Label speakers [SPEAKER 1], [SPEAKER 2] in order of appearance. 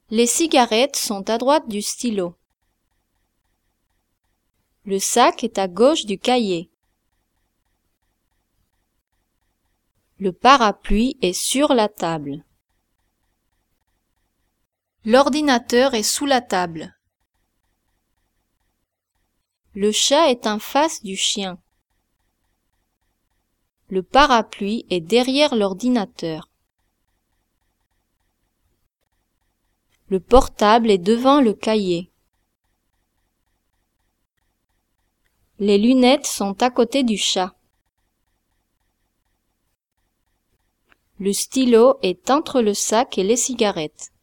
[SPEAKER 1] Les cigarettes sont à droite du stylo. Le sac est à gauche du cahier. Le parapluie est sur la table. L'ordinateur est sous la table. Le chat est en face du chien. Le parapluie est derrière l'ordinateur. Le portable est devant le cahier. Les lunettes sont à côté du chat. Le stylo est entre le sac et les cigarettes.